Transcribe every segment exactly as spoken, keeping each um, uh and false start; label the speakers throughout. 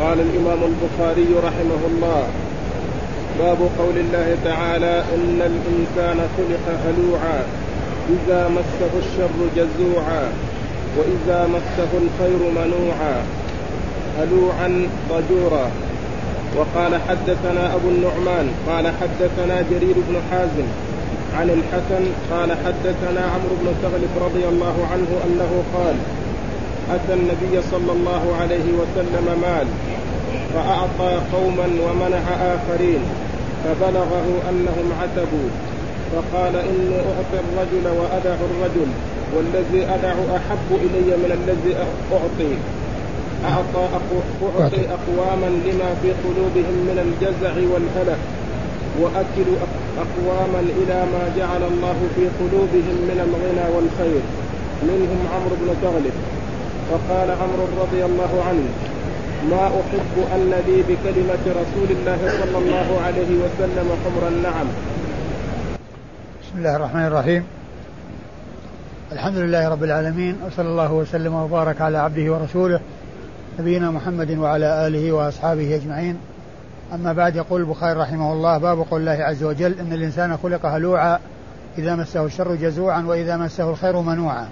Speaker 1: قال الإمام البخاري رحمه الله: باب قول الله تعالى: إن الإنسان خلق هلوعا إذا مسه الشر جزوعا وإذا مسه الخير منوعا، هلوعا ضجورا. وقال حدثنا أبو النعمان قال حدثنا جرير بن حازم عن الحسن قال حدثنا عمرو بن ثغلب رضي الله عنه أنه قال: أتى النبي صلى الله عليه وسلم مال فأعطى قوما ومنع آخرين، فبلغه أنهم عتبوا، فقال: إني أعطي الرجل وأدع الرجل، والذي أدع أحب إلي من الذي أعطي. أعطى أعطي أقواما لما في قلوبهم من الجزع والهلع، وأكل أقواما إلى ما جعل الله في قلوبهم من الغنى والخير، منهم عمرو بن ثغلب. فقال عمرو رضي الله عنه: ما أحب أن لي بكلمة رسول الله صلى الله عليه وسلم حمر النعم.
Speaker 2: بسم الله الرحمن الرحيم. الحمد لله رب العالمين، وصلى الله وسلم وبارك على عبده ورسوله نبينا محمد وعلى آله وأصحابه أجمعين. أما بعد، يقول البخاري رحمه الله: باب قول الله عز وجل: إن الإنسان خلق هلوعا إذا مسه الشر جزوعا وإذا مسه الخير منوعا.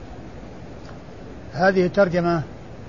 Speaker 2: هذه الترجمة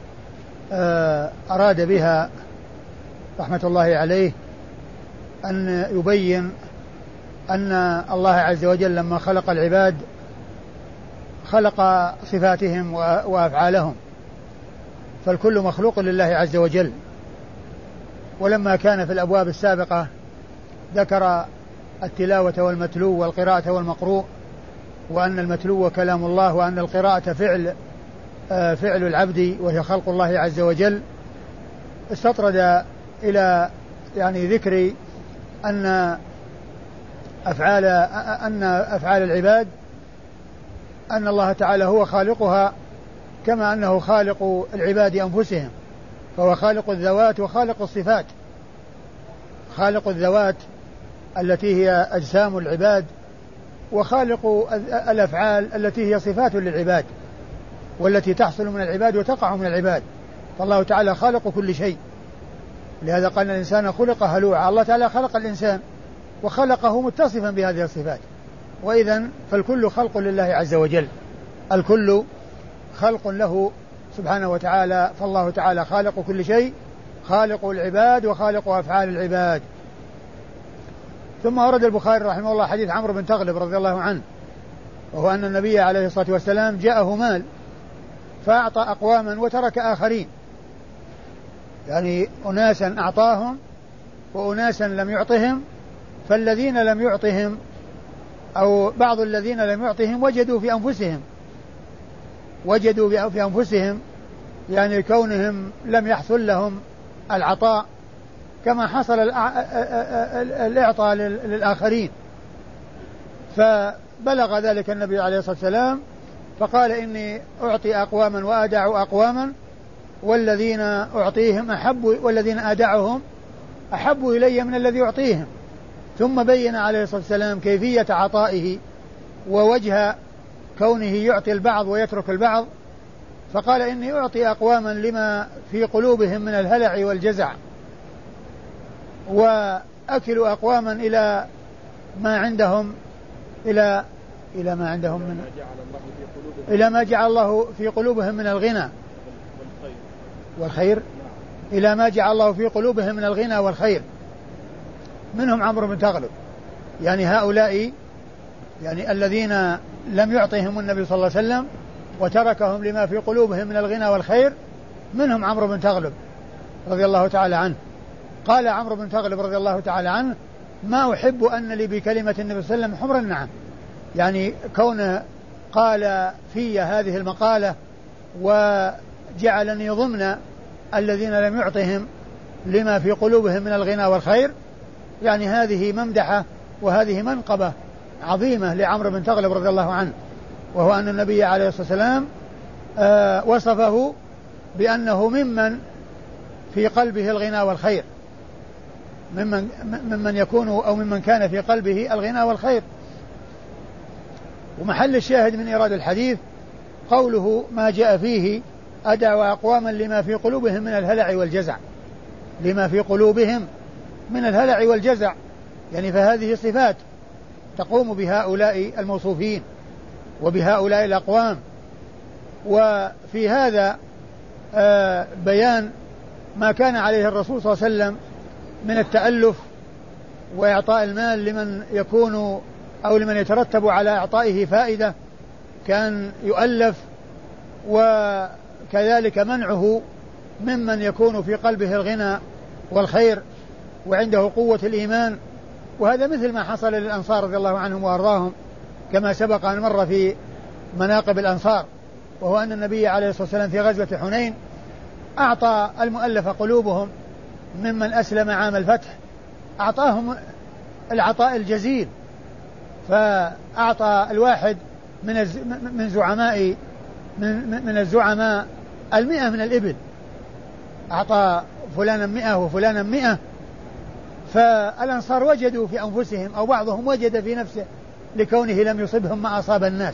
Speaker 2: أراد بها رحمة الله عليه أن يبين أن الله عز وجل لما خلق العباد خلق صفاتهم وأفعالهم، فالكل مخلوق لله عز وجل. ولما كان في الأبواب السابقة ذكر التلاوة والمتلو والقراءة والمقروء، وأن المتلو كلام الله، وأن القراءة فعل فعل العبد وهي خلق الله عز وجل، استطرد إلى يعني ذكر أن أفعال أن أفعال العباد أن الله تعالى هو خالقها، كما أنه خالق العباد أنفسهم، فهو خالق الذوات وخالق الصفات. خالق الذوات التي هي أجسام العباد، وخالق الأفعال التي هي صفات للعباد والتي تحصل من العباد وتقع من العباد. فالله تعالى خالق كل شيء، لهذا قال: الإنسان خلق هلوعا. الله تعالى خلق الإنسان وخلقه متصفا بهذه الصفات، وإذن فالكل خلق لله عز وجل، الكل خلق له سبحانه وتعالى. فالله تعالى خالق كل شيء، خالق العباد وخالق أفعال العباد. ثم ورد البخاري رحمه الله حديث عمرو بن ثغلب رضي الله عنه، وهو أن النبي عليه الصلاة والسلام جاءه مال فأعطى أقواما وترك آخرين، يعني أناسا أعطاهم وأناسا لم يعطهم، فالذين لم يعطهم أو بعض الذين لم يعطهم وجدوا في أنفسهم وجدوا في أنفسهم يعني كونهم لم يحصل لهم العطاء كما حصل الإعطاء للآخرين. فبلغ ذلك النبي عليه الصلاة والسلام فقال: إني أعطي أقواما وأدع أقواما، والذين أعطيهم أحب والذين أدعهم أحب إلي من الذي أعطيهم. ثم بين عليه الصلاة والسلام كيفية عطائه ووجه كونه يعطي البعض ويترك البعض، فقال: إني أعطي أقواما لما في قلوبهم من الهلع والجزع، وأكل أقواما إلى ما عندهم إلى إلى ما عندهم من إلى ما جعل الله في قلوبهم من الغنى والخير إلى ما جعل الله في قلوبهم من الغنى والخير، منهم عمرو بن ثغلب. يعني هؤلاء يعني الذين لم يعطهم النبي صلى الله عليه وسلم وتركهم لما في قلوبهم من الغنى والخير، منهم عمرو بن ثغلب رضي الله تعالى عنه. قال عمرو بن ثغلب رضي الله تعالى عنه: ما أحب أن لي بكلمة النبي صلى الله عليه وسلم حمر النعم، يعني كونه قال في هذه المقالة وجعلني ضمن الذين لم يعطهم لما في قلوبهم من الغنى والخير، يعني هذه ممدحة وهذه منقبة عظيمة لعمرو بن ثغلب رضي الله عنه، وهو أن النبي عليه الصلاة والسلام آه وصفه بأنه ممن في قلبه الغنى والخير، ممن, ممن يكون أو ممن كان في قلبه الغنى والخير. ومحل الشاهد من إيراد الحديث قوله: ما جاء فيه أدع أقواما لما في قلوبهم من الهلع والجزع، لما في قلوبهم من الهلع والجزع، يعني فهذه صفات تقوم بهؤلاء الموصوفين وبهؤلاء الأقوام. وفي هذا آه بيان ما كان عليه الرسول صلى الله عليه وسلم من التألف وإعطاء المال لمن يكون أو لمن يترتب على إعطائه فائدة، كان يؤلف، وكذلك منعه ممن يكون في قلبه الغنى والخير وعنده قوة الإيمان. وهذا مثل ما حصل للأنصار رضي الله عنهم وأرضاهم كما سبق أن مر في مناقب الأنصار، وهو أن النبي عليه الصلاة والسلام في غزوة حنين أعطى المؤلف قلوبهم ممن أسلم عام الفتح، أعطاهم العطاء الجزيل، فأعطى الواحد من من زعماء من من الزعماء المئة من الإبل، أعطى فلانا مئة وفلانا مئة. فالأنصار وجدوا في أنفسهم أو بعضهم وجد في نفسه لكونه لم يصبهم ما أصاب الناس.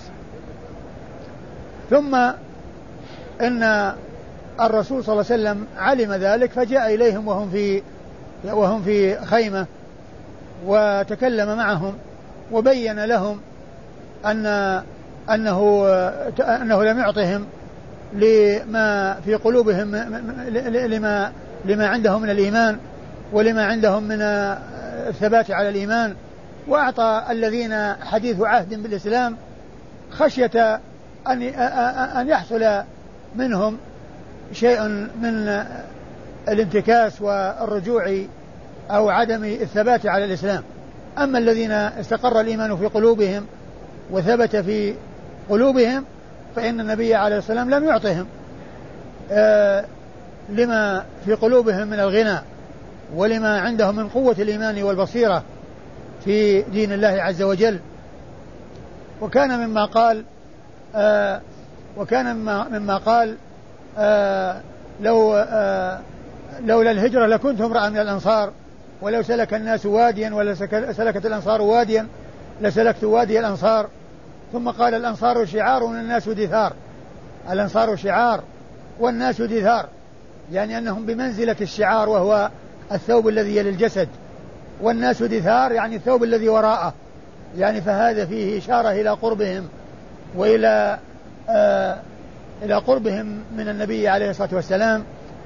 Speaker 2: ثم إن الرسول صلى الله عليه وسلم علم ذلك فجاء إليهم وهم في وهم في خيمة وتكلم معهم وبين لهم أن أنه أنه لم يعطهم لما في قلوبهم لما لما عندهم من الإيمان ولما عندهم من الثبات على الإيمان، وأعطى الذين حديث عهد بالإسلام خشية أن أن يحصل منهم شيء من الانتكاس والرجوع أو عدم الثبات على الإسلام. أما الذين استقر الإيمان في قلوبهم وثبت في قلوبهم فإن النبي عليه الصلاة والسلام لم يعطهم آه لما في قلوبهم من الغنى ولما عندهم من قوة الإيمان والبصيرة في دين الله عز وجل. وكان مما قال آه وكان مما, مما قال آه لو آه لولا الهجرة لكنت امرأ من الأنصار، ولو سلك الناس واديا ولا سلكت الأنصار واديا لسلكت وادي الأنصار. ثم قال الأنصار شعار والناس دثار، الأنصار شعار والناس دثار، يعني أنهم بمنزلة الشعار وهو الثوب الذي يلي الجسد، والناس دثار يعني الثوب الذي وراءه، يعني فهذا فيه إشارة إلى قربهم وإلى آه إلى قربهم من النبي عليه الصلاة والسلام،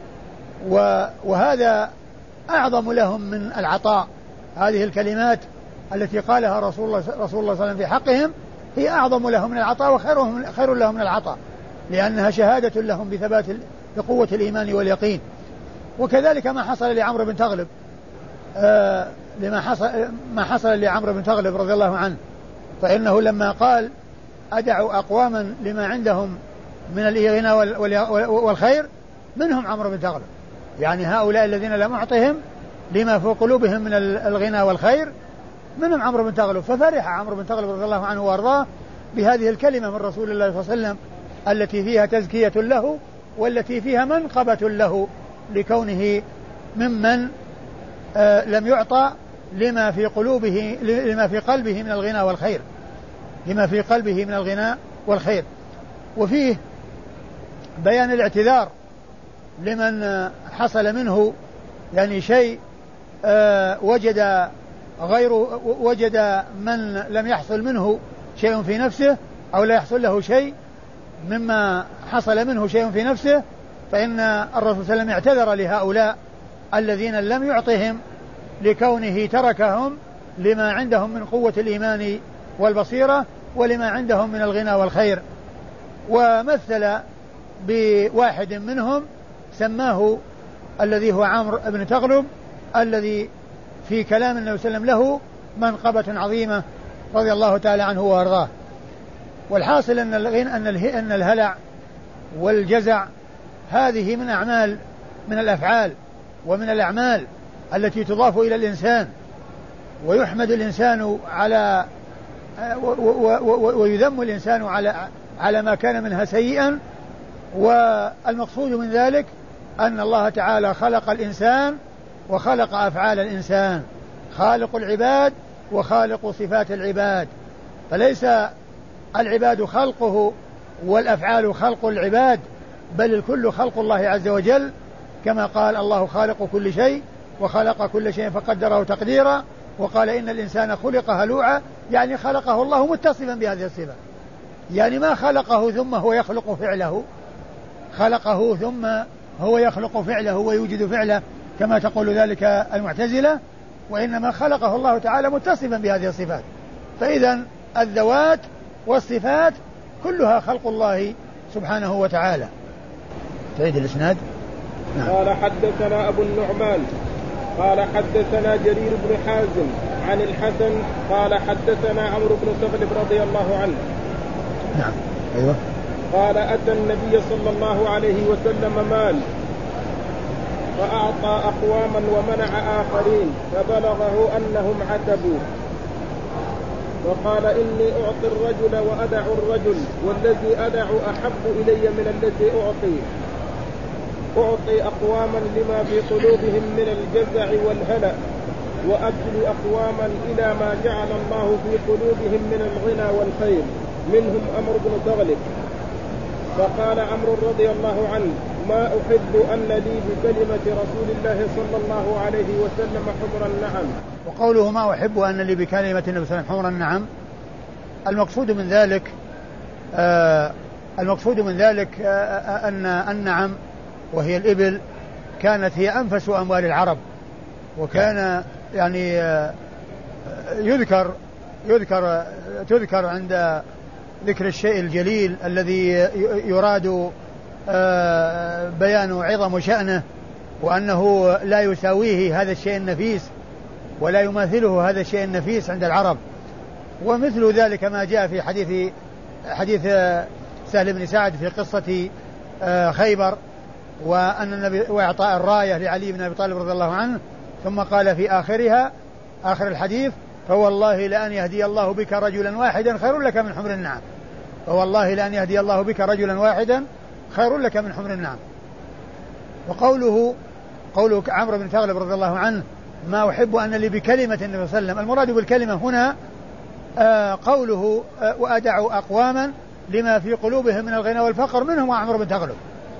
Speaker 2: وهذا أعظم لهم من العطاء. هذه الكلمات التي قالها رسول الله رسول الله صلى الله عليه وسلم في حقهم هي أعظم لهم من العطاء وخيرهم خير لهم من العطاء، لأنها شهادة لهم بثبات بقوة الإيمان واليقين. وكذلك ما حصل لعمرو بن تغلب آه لما حصل ما حصل لعمرو بن تغلب رضي الله عنه، فإنه لما قال أدعوا أقواما لما عندهم من الغنى والخير منهم عمرو بن تغلب، يعني هؤلاء الذين لم أعطهم لما في قلوبهم من الغنى والخير منهم عمرو بن تغلب. ففرح عمرو بن تغلب رضي الله عنه وارضاه بهذه الكلمة من رسول الله صلى الله عليه وسلم التي فيها تزكية له والتي فيها منقبة له لكونه ممن آه لم يعطى لما في قلوبه لما في قلبه من الغنى والخير لما في قلبه من الغنى والخير. وفيه بيان الاعتذار لمن حصل منه يعني شيء آه وجد غير وجد من لم يحصل منه شيء في نفسه أو لا يحصل له شيء مما حصل منه شيء في نفسه، فإن الرسول صلى الله عليه وسلم اعتذر لهؤلاء الذين لم يعطهم لكونه تركهم لما عندهم من قوة الإيمان والبصيرة ولما عندهم من الغنى والخير. ومثل بواحد منهم سماه الذي هو عمرو بن تغلب الذي في كلام النبي صلى الله عليه وسلم له منقبة عظيمة رضي الله تعالى عنه وارضاه. والحاصل أن أن الهلع والجزع هذه من أعمال من الأفعال ومن الأعمال التي تضاف إلى الإنسان ويحمد الإنسان على ويذم الإنسان على على ما كان منها سيئا. والمقصود من ذلك أن الله تعالى خلق الإنسان وخلق أفعال الإنسان، خالق العباد وخالق صفات العباد، فليس العباد خلقه والأفعال خلق العباد، بل الكل خلق الله عز وجل، كما قال الله خالق كل شيء وخلق كل شيء فقدره تقديرا، وقال إن الإنسان خلق هلوعا، يعني خلقه الله متصفا بهذه الصفة، يعني ما خلقه ثم هو يخلق فعله، خلقه ثم هو يخلق فعله ويوجد فعله كما تقول ذلك المعتزلة، وإنما خلقه الله تعالى متصفا بهذه الصفات. فإذا الذوات والصفات كلها خلق الله سبحانه وتعالى. تعيد الإسناد.
Speaker 1: نعم. قال حدثنا أبو النعمان قال حدثنا جرير بن حازم عن الحسن قال حدثنا عمرو بن ثغلب رضي الله عنه.
Speaker 2: نعم. أيوة.
Speaker 1: قال أتى النبي صلى الله عليه وسلم مال فأعطى أقواما ومنع آخرين فبلغه أنهم عتبوا، وقال إني أعطي الرجل وأدع الرجل والذي أدع أحب إلي من الذي أعطي، أعطي أقواما لما في قلوبهم من الجزع والهلع، وأكل أقواما إلى ما جعل الله في قلوبهم من الغنى والخير، منهم عمرو بن ثغلب. فقال عمرو رضي الله عنه ما أحب أن لي بكلمة رسول الله صلى الله عليه وسلم حمر النعم.
Speaker 2: وقوله ما أحب أن لي بكلمة النبي صلى الله عليه وسلم حمر النعم، المقصود من ذلك آه المقصود من ذلك آه أن النعم وهي الإبل كانت هي أنفس أموال العرب، وكان يعني آه يذكر يذكر تذكر عند ذكر الشيء الجليل الذي يراد بيان عظم شأنه، وأنه لا يساويه هذا الشيء النفيس ولا يماثله هذا الشيء النفيس عند العرب. ومثل ذلك ما جاء في حديث حديث سهل بن سعد في قصة خيبر، وأن النبي وإعطاء الراية لعلي بن أبي طالب رضي الله عنه، ثم قال في آخرها آخر الحديث فوالله لأن يهدي الله بك رجلا واحدا خير لك من حمر النعم، فوالله لأن يهدي الله بك رجلا واحدا خير لك من حمر النعم. وقوله قوله عمرو بن ثغلب رضي الله عنه ما أحب أن لي بكلمة النبي صلى الله عليه وسلم، المراد بالكلمة هنا آه قوله آه وأدعوا أقواما لما في قلوبهم من الغنى والفقر، منهم عمرو بن ثغلب،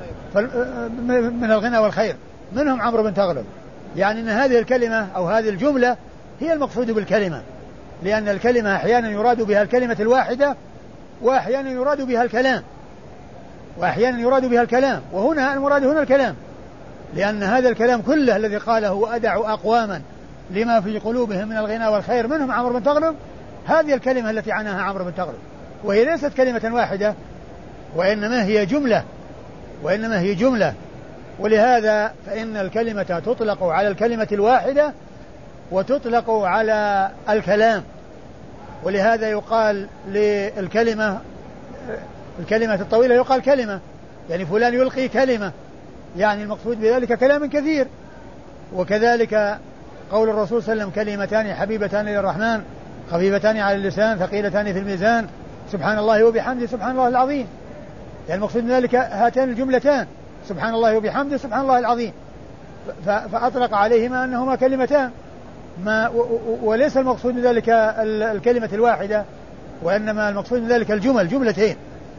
Speaker 2: من الغنى والخير منهم عمرو بن ثغلب، يعني أن هذه الكلمة أو هذه الجملة هي المقصود بالكلمة، لأن الكلمة أحيانا يراد بها الكلمة الواحدة وأحيانا يراد بها الكلام وأحيانا يراد بها الكلام وهنا المراد هنا الكلام، لأن هذا الكلام كله الذي قاله وأدعوا أقواما لما في قلوبهم من الغنى والخير منهم عمرو بن ثغلب، هذه الكلمة التي عناها عمرو بن ثغلب، وهي ليست كلمة واحدة وإنما هي جملة وإنما هي جملة ولهذا فإن الكلمة تطلق على الكلمة الواحدة وتطلق على الكلام، ولهذا يقال للكلمة الكلمة الطويلة يقال كلمة، يعني فلان يلقي كلمة، يعني المقصود بذلك كلام كثير. وكذلك قول الرسول صلى الله عليه وسلم كلمتان حبيبتان للرحمن خفيفتان على اللسان ثقيلتان في الميزان سبحان الله وبحمده سبحان الله العظيم، يعني المقصود بذلك هاتان الجملتان سبحان الله وبحمده سبحان الله العظيم، فأطلق عليهما أنهما كلمتان ما وليس المقصود بذلك الكلمة الواحدة، وإنما المقصود بذلك الجمل جملتين.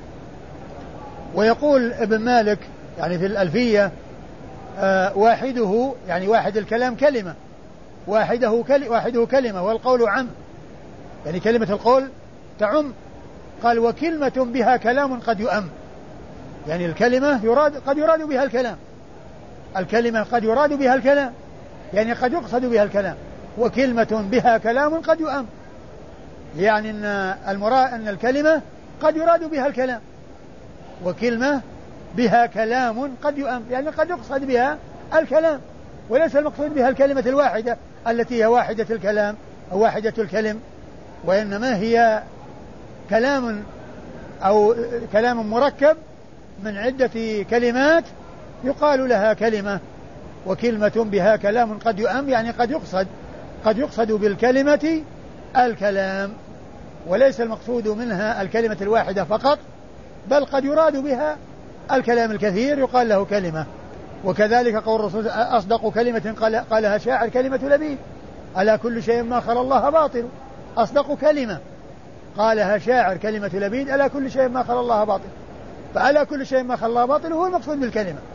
Speaker 2: ويقول ابن مالك يعني في الألفية آه واحده يعني واحد الكلام كلمة واحده, كل واحده كلمة والقول عم، يعني كلمة القول تعم. قال وكلمة بها كلام قد يؤم، يعني الكلمة يراد قد يراد بها الكلام، الكلمة قد يراد بها الكلام يعني قد يقصد بها الكلام، وكلمة بها كلام قد يؤم، يعني أن المراد أن الكلمة قد يراد بها الكلام، وكلمة بها كلام قد يؤم يعني قد يقصد بها الكلام، وليس المقصود بها الكلمة الواحدة التي هي واحدة الكلام أو واحدة الكلم، وإنما هي كلام أو كلام مركب من عدة كلمات يقال لها كلمة. وكلمة بها كلام قد يؤم يعني قد يقصد قد يقصد بالكلمة الكلام، وليس المقصود منها الكلمة الواحدة فقط، بل قد يراد بها الكلام الكثير يقال له كلمة. وكذلك قول الرسول أصدق كلمة قال قالها شاعر كلمة لبيد ألا كل شيء ما خلا الله باطل، أصدق كلمة قالها شاعر كلمة لبيد ألا كل شيء ما خلا الله باطل، فألا كل شيء ما خلا الله باطل هو المقصود بالكلمة،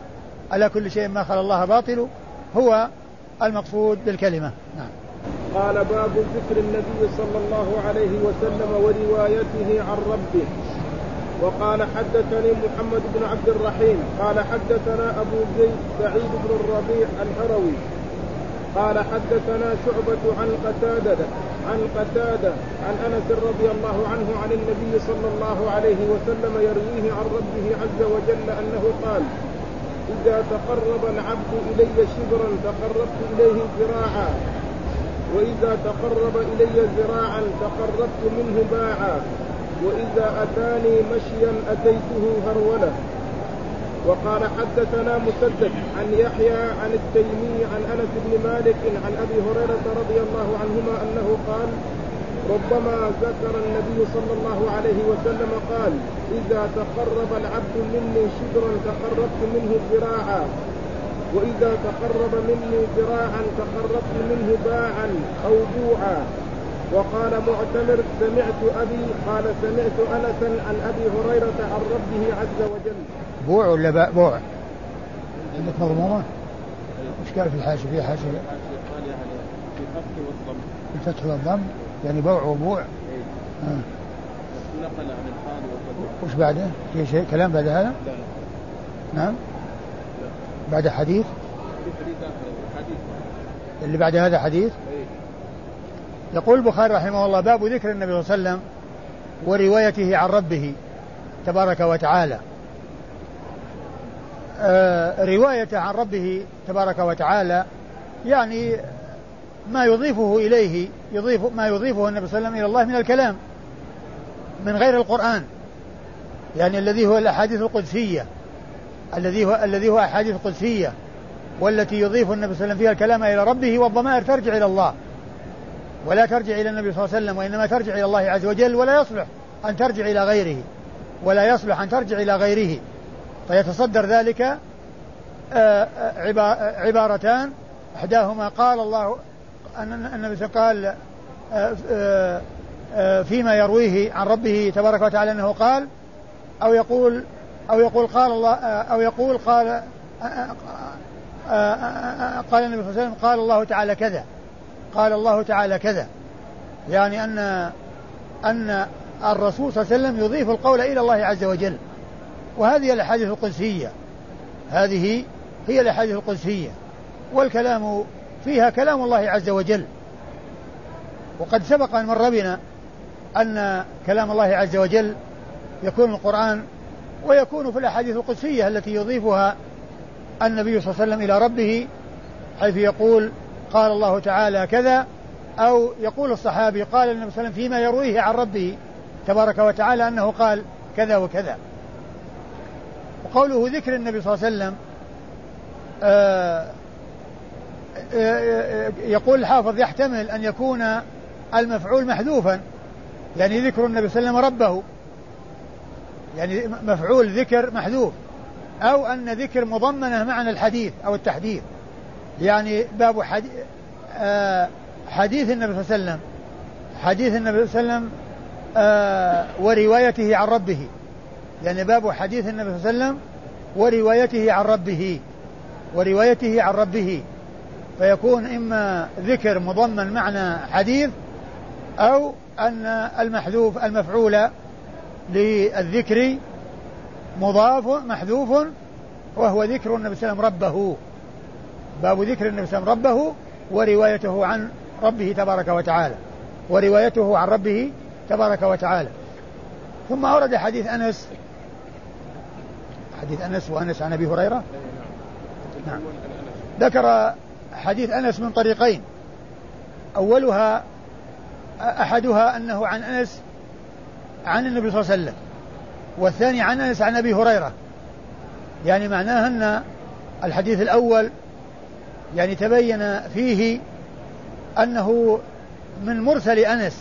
Speaker 2: ألا كل شيء ما خلا الله باطل هو المقصود بالكلمة. نعم.
Speaker 1: قال باب ذكر النبي صلى الله عليه وسلم وروايته عن ربه. وقال حدثني محمد بن عبد الرحيم قال حدثنا أبو زيد سعيد بن الربيع الهروي قال حدثنا شعبة عن قتادة عن قتادة عن أنس رضي الله عنه عن النبي صلى الله عليه وسلم يرويه عن ربه عز وجل أنه قال: إذا تقرب العبد إلي شبرا تقربت إليه ذراعا، وإذا تقرب إلي ذراعا تقربت منه باعا، وإذا أتاني مشيا أتيته هرولة. وقال حدثنا مسدد عن يحيى عن التيمي عن أنس بن مالك عن أبي هريرة رضي الله عنهما أنه قال: ربما ذكر النبي صلى الله عليه وسلم قال: إذا تقرب العبد مني شبرا تقربت منه ذراعا، وإذا تقرب مني ذراعا تقربت منه باعا أو بوعا. وقال معتمر: سمعت أبي قال سمعت أنسا عن أبي هريرة عن ربه عز وجل.
Speaker 2: بوع ولا باء؟ بوع عندك مضمومة؟ مش قال في الحاشية؟ فيها حاشية
Speaker 1: قال يعني في الفتح والضم.
Speaker 2: الفتح والضم يعني بوع وبوع.
Speaker 1: آه. نقل عن الحال والضم.
Speaker 2: وش بعده؟ في شيء كلام بعد هذا؟
Speaker 1: لا لا.
Speaker 2: نعم.
Speaker 1: لا.
Speaker 2: بعد حديث؟
Speaker 1: في حديث آخر حديث.
Speaker 2: اللي بعد هذا حديث؟
Speaker 1: أي.
Speaker 2: يقول البخاري رحمه الله: باب ذكر النبي صلى الله عليه وسلم وروايته عن ربه تبارك وتعالى. آه روايته عن ربه تبارك وتعالى يعني ما يضيفه إليه، يضيف ما يضيفه النبي صلى الله عليه وسلم إلى الله من الكلام من غير القرآن، يعني الذي هو الأحاديث القدسية، الذي هو الذي هو أحاديث قدسية، والتي يضيف النبي صلى الله عليه وسلم فيها الكلام إلى ربه، والضمائر ترجع إلى الله ولا ترجع إلى النبي صلى الله عليه وسلم، وإنما ترجع إلى الله عز وجل، ولا يصلح أن ترجع إلى غيره ولا يصلح أن ترجع إلى غيره. فيتصدر ذلك عبارتان، إحداهما قال الله أن النبي قال فيما يرويه عن ربه تبارك وتعالى أنه قال، أو يقول أو يقول قال الله، أو يقول قال قال النبي صلى الله عليه وسلم قال الله تعالى كذا، قال الله تعالى كذا، يعني أن أن الرسول صلى الله عليه وسلم يضيف القول إلى الله عز وجل. وهذه الأحاديث القدسية، هذه هي الأحاديث القدسية، والكلام فيها كلام الله عز وجل. وقد سبق أن مر بنا أن كلام الله عز وجل يكون القرآن، ويكون في الأحاديث القدسية التي يضيفها النبي صلى الله عليه وسلم إلى ربه، حيث يقول قال الله تعالى كذا، أو يقول الصحابي قال النبي صلى الله عليه وسلم فيما يرويه عن ربه تبارك وتعالى أنه قال كذا وكذا. وقوله ذكر النبي صلى الله عليه وسلم آآ آآ يقول الحافظ يحتمل أن يكون المفعول محذوفا، يعني ذكر النبي صلى الله عليه وسلم ربه، يعني مفعول ذكر محذوف، أو أن ذكر مضمنة معنى الحديث أو التحديث، يعني باب حديث, حديث النبي صلى الله عليه وسلم، حديث النبي صلى الله عليه وسلم وروايته عن ربه، يعني باب حديث النبي صلى الله عليه وسلم وروايته عن ربه وروايته عن ربه فيكون إما ذكر مضمن معنى حديث، أو أن المحذوف المفعول للذكر مضاف محذوف، وهو ذكر النبي صلى الله عليه وسلم ربه، باب ذكر النبي صلى الله عليه وسلم ربه وروايته عن ربه تبارك وتعالى، وروايته عن ربه تبارك وتعالى. ثم أورد حديث أنس، حديث أنس وأنس عن أبي هريرة. نعم. ذكر حديث أنس من طريقين، أولها أحدها أنه عن أنس عن النبي صلى الله عليه وسلم، والثاني عن أنس عن أبي هريرة، يعني معناه أن الحديث الأول يعني تبين فيه أنه من مرسل أنس،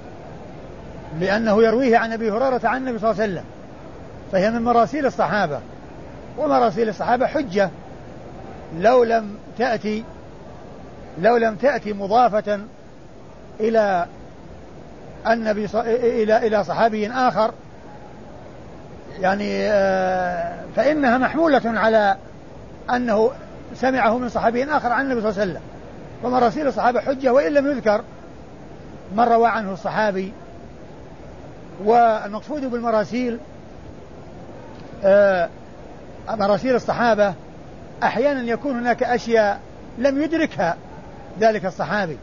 Speaker 2: لأنه يرويه عن أبي هريرة عن النبي صلى الله عليه وسلم، فهي من مراسيل الصحابة، ومراسيل الصحابة حجة لو لم تأتي لو لم تأتي مضافة إلى النبي ص... إلى إلى صحابي آخر، يعني فإنها محمولة على أنه سمعه من صحابي آخر عن النبي صلى الله عليه وسلم. فمراسيل الصحابة حجة وإن لم يذكر من روى عنه الصحابي. والمقصود بالمراسيل آه مراسيل الصحابة أحيانا يكون هناك أشياء لم يدركها ذلك الصحابي،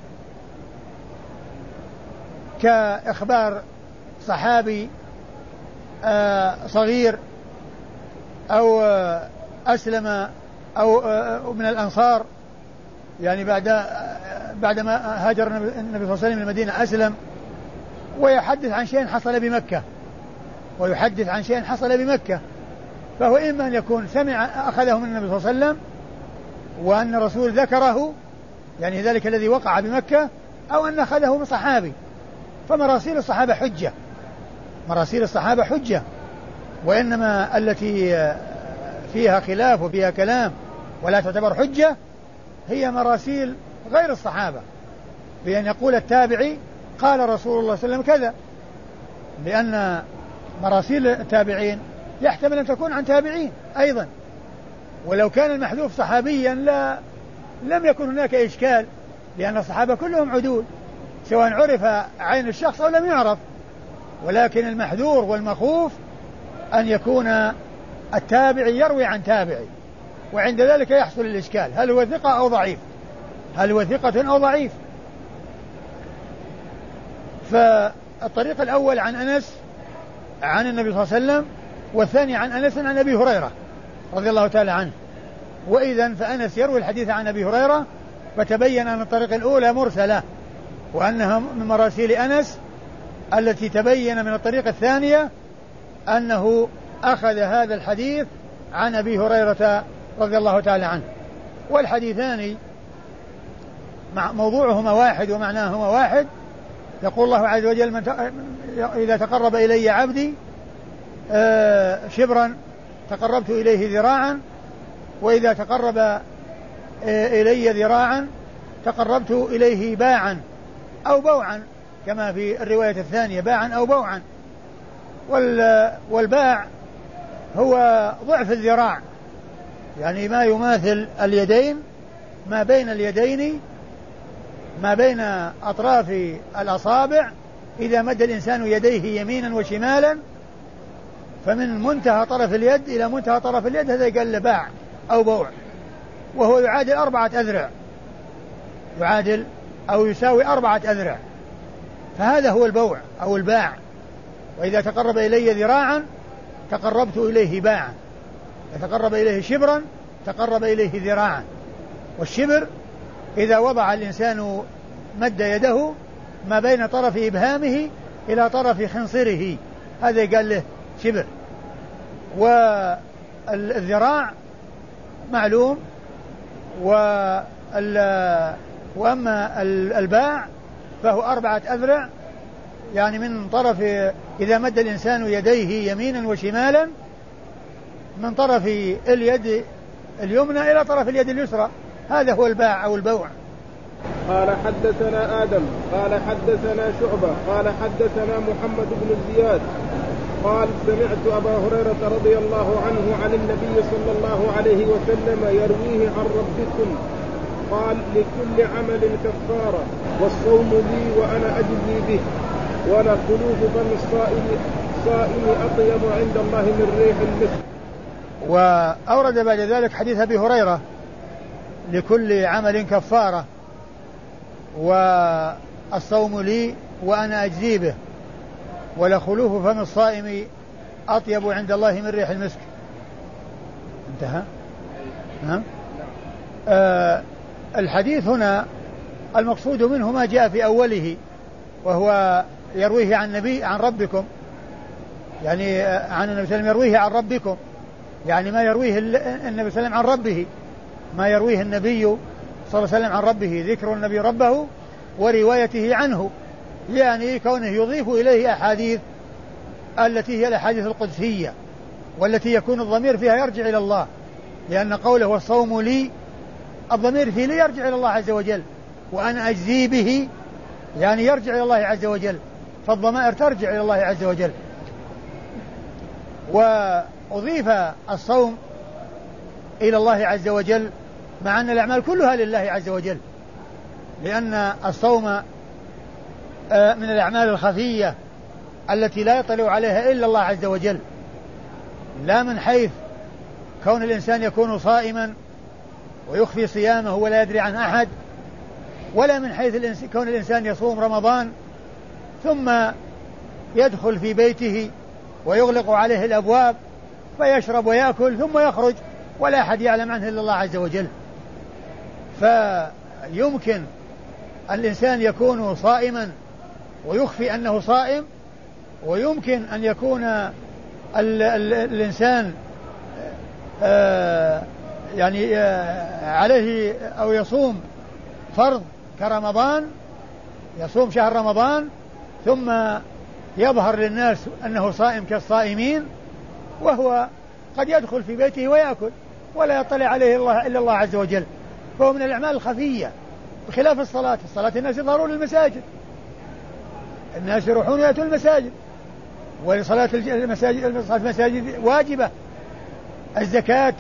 Speaker 2: كإخبار صحابي آه صغير أو آه أسلم أو آه من الأنصار، يعني بعد بعدما هاجر النبي صلى الله عليه وسلم من المدينة أسلم، ويحدث عن شيء حصل بمكة ويحدث عن شيء حصل بمكة، فهو إما أن يكون سمع أخذه من النبي صلى الله عليه وسلم وأن الرسول ذكره، يعني ذلك الذي وقع بمكة، أو أن أخذه من صحابي. فمراسيل الصحابة حجة، مراسيل الصحابة حجة، وإنما التي فيها خلاف وفيها كلام ولا تعتبر حجة هي مراسيل غير الصحابة، بأن يقول التابعي قال رسول الله صلى الله عليه وسلم كذا، لأن مراسيل التابعين يحتمل أن تكون عن تابعين أيضا، ولو كان المحذوف صحابيا لا لم يكن هناك إشكال، لأن الصحابة كلهم عدول سواء عرف عين الشخص أو لم يعرف، ولكن المحذور والمخوف أن يكون التابعي يروي عن تابعي، وعند ذلك يحصل الإشكال، هل هو ثقة أو ضعيف، هل هو ثقة أو ضعيف. فالطريق الأول عن أنس عن النبي صلى الله عليه وسلم، والثاني عن أنس عن أبي هريرة رضي الله تعالى عنه. وإذن فأنس يروي الحديث عن أبي هريرة، فتبين أن الطريق الأولى مرسلة، وأنها من مراسيل أنس التي تبين من الطريق الثانية أنه أخذ هذا الحديث عن أبي هريرة رضي الله تعالى عنه. والحديثان مع موضوعهما واحد ومعناهما واحد. يقول الله عز وجل من إذا تقرب إلي عبدي شبرا تقربت إليه ذراعا، وإذا تقرب إلي ذراعا تقربت إليه باعا أو بوعا، كما في الرواية الثانية باعا أو بوعا. والباع هو ضعف الذراع، يعني ما يماثل اليدين، ما بين اليدين، ما بين أطراف الأصابع، إذا مد الإنسان يديه يمينا وشمالا فمن منتهى طرف اليد إلى منتهى طرف اليد، هذا يقال له باع أو بوع، وهو يعادل أربعة أذرع، يعادل أو يساوي أربعة أذرع، فهذا هو البوع أو الباع. وإذا تقرب إلي ذراعا تقربت إليه باعا، تقرب إليه شبرا تقرب إليه ذراعا. والشبر إذا وضع الإنسان مد يده ما بين طرف إبهامه إلى طرف خنصره، هذا يقال له شبر. والذراع معلوم، وأما الباع فهو أربعة أذرع، يعني من طرف إذا مد الإنسان يديه يمينا وشمالا من طرف اليد اليمنى إلى طرف اليد اليسرى، هذا هو الباع أو البوع.
Speaker 1: قال حدثنا آدم قال حدثنا شعبة قال حدثنا محمد بن زياد قال سمعت أبا هريرة رضي الله عنه عن النبي صلى الله عليه وسلم يرويه عن ربكم قال لكل عمل كفارة والصوم لي وأنا أجزي به ولا خلوف فم الصائم صائم أطيب عند الله من ريح المسك.
Speaker 2: وأورد بعد ذلك حديث أبي هريرة لكل عمل كفارة والصوم لي وأنا أجزي به ولخلوف فم الصائم أطيب عند الله من ريح المسك. انتهى. نعم. آه الحديث هنا المقصود منه ما جاء في أوله، وهو يرويه عن النبي عن ربكم، يعني عن النبي صلى الله عليه وسلم يرويه عن ربكم، يعني ما يرويه النبي صلى الله عليه وسلم عن ربه، ما يرويه النبي صلى الله عليه وسلم عن ربه، ذكر النبي ربه وروايته عنه، يعني كونه يضيف إليه أحاديث التي هي الأحاديث القدسية والتي يكون الضمير فيها يرجع إلى الله، لأن قوله والصوم لي الضمير فيه لي يرجع إلى الله عز وجل، وأنا أجزي به يعني يرجع إلى الله عز وجل، فالضمائر ترجع إلى الله عز وجل. وأضيف الصوم إلى الله عز وجل، مع أن الأعمال كلها لله عز وجل، لأن الصوم من الأعمال الخفية التي لا يطلع عليها إلا الله عز وجل، لا من حيث كون الإنسان يكون صائما ويخفي صيامه ولا يدري عن أحد، ولا من حيث كون الإنسان يصوم رمضان ثم يدخل في بيته ويغلق عليه الأبواب فيشرب ويأكل ثم يخرج ولا أحد يعلم عنه إلا الله عز وجل. فيمكن الإنسان يكون صائما ويخفي أنه صائم، ويمكن أن يكون ال ال الإنسان آه يعني آه عليه أو يصوم فرض كرمضان، يصوم شهر رمضان ثم يظهر للناس أنه صائم كالصائمين، وهو قد يدخل في بيته ويأكل ولا يطلع عليه الله إلا الله عز وجل، فهو من الأعمال الخفية بخلاف الصلاة. الصلاة الناس يظهرون للمساجد، الناس يروحون يأتون المساجد، ولصلاة المساجد المساجد واجبة. الزكاة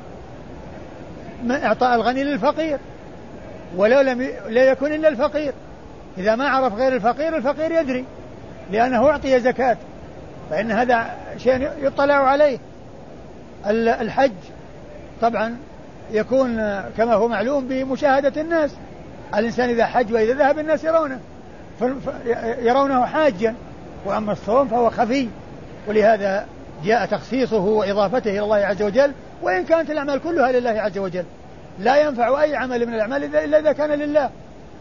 Speaker 2: إعطاء الغني للفقير، ولو لم لا يكن إلا الفقير، إذا ما عرف غير الفقير الفقير يدري لأنه أعطي زكاة، فإن هذا شيء يطلع عليه. الحج طبعا يكون كما هو معلوم بمشاهدة الناس، الإنسان إذا حج وإذا ذهب الناس يرونه يرونه حاجا، وأما الصوم فهو خفي، ولهذا جاء تخصيصه وإضافته إلى الله عز وجل، وإن كانت الأعمال كلها لله عز وجل، لا ينفع أي عمل من الأعمال إلا إذا كان لله.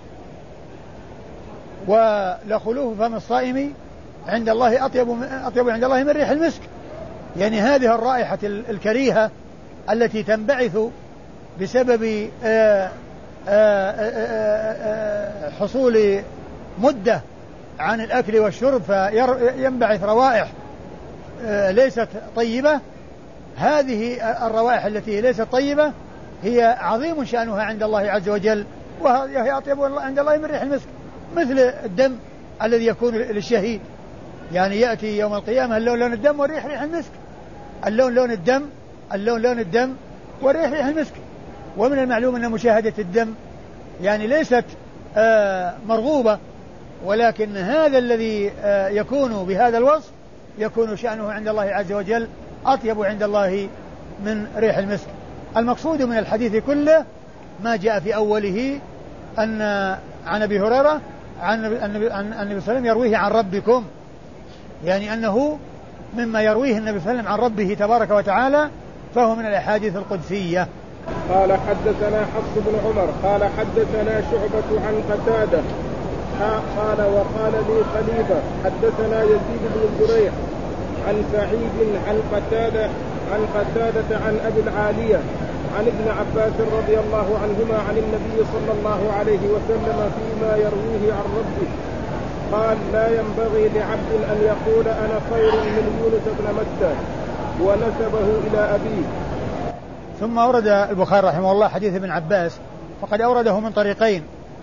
Speaker 2: ولخلوف فم الصائم عند الله أطيب, أطيب عند الله من ريح المسك، يعني هذه الرائحة الكريهة التي تنبعث بسبب آآ آآ حصول مدة عن الأكل والشرب فينبعث روائح ليست طيبة. هذه الروائح التي ليست طيبة هي عظيم شأنها عند الله عز وجل، وهي أطيب عند الله من ريح المسك، مثل الدم الذي يكون للشهيد، يعني يأتي يوم القيامة اللون لون الدم والريح ريح المسك، اللون لون الدم اللون لون الدم والريح ريح المسك. ومن المعلوم أن مشاهدة الدم يعني ليست آه مرغوبة، ولكن هذا الذي آه يكون بهذا الوصف يكون شأنه عند الله عز وجل أطيب عند الله من ريح المسك. المقصود من الحديث كله ما جاء في أوله أن عن أبي هريرة عن النبي صلى الله عليه وسلم يرويه عن ربكم، يعني أنه مما يرويه النبي صلى الله عليه وسلم عن ربه تبارك وتعالى، فهو من الأحاديث القدسية.
Speaker 1: قال حدثنا حفص بن عمر قال حدثنا شعبة عن قتادة قال وقال لي خليفة حدثنا يزيد بن زريع عن سعيد عن قتادة عن قتادة عن أبي العالية عن ابن عباس رضي الله عنهما عن النبي صلى الله عليه وسلم فيما يرويه عن ربه قال لا ينبغي لعبد أن يقول أنا خير من يونس بن متى ونسبه إلى أبيه.
Speaker 2: ثم أورد البخاري رحمه الله حديث ابن عباس، فقد أورده من طريقين.